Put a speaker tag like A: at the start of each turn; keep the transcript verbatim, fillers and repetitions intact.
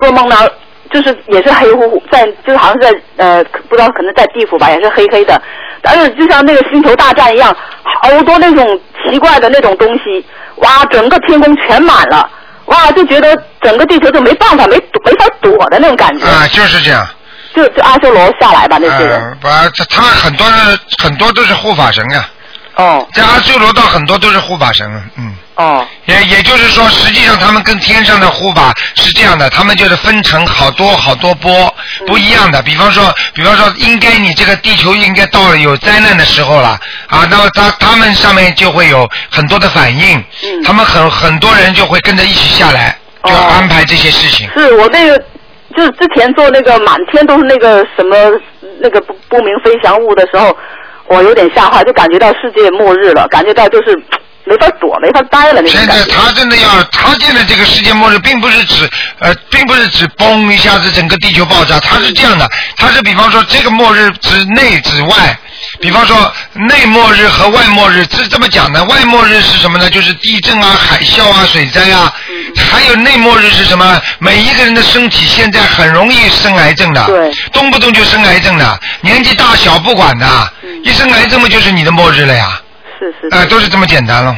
A: 做梦呢，就是也是黑乎乎，在就是好像是在呃不知道可能在地府吧，也是黑黑的，但是就像那个星球大战一样，好多那种奇怪的那种东西，哇，整个天空全满了，哇，就觉得整个地球就没办法没没法躲的那种感觉。
B: 啊，就是这样。
A: 就就阿修罗下来吧，那些人。
B: 呃，把他很多很多都是护法神呀。
A: 哦。
B: 在阿修罗道很多都是护法神，嗯。
A: 哦。
B: 也也就是说，实际上他们跟天上的护法是这样的，他们就是分成好多好多波，不一样的。比方说，比方说，应该你这个地球应该到了有灾难的时候了啊，那么他他们上面就会有很多的反应，嗯、他们很很多人就会跟着一起下来，就安排这些事情。
A: 是我那个。就是之前做那个满天都是那个什么那个不不明飞翔物的时候，我有点吓坏，就感觉到世界末日了，感觉到就是没法躲，没法待了那种感觉。
B: 现在他真的要，他现在这个世界末日，并不是指呃，并不是指嘣一下子整个地球爆炸，它是这样的，它是比方说这个末日指内指外。比方说内末日和外末日是这么讲的，外末日是什么呢？就是地震啊、海啸啊、水灾啊，还有内末日是什么？每一个人的身体现在很容易生癌症的，
A: 对，
B: 动不动就生癌症的，年纪大小不管的，一生癌症嘛就是你的末日了呀，
A: 是是，
B: 啊、呃，都是这么简单了。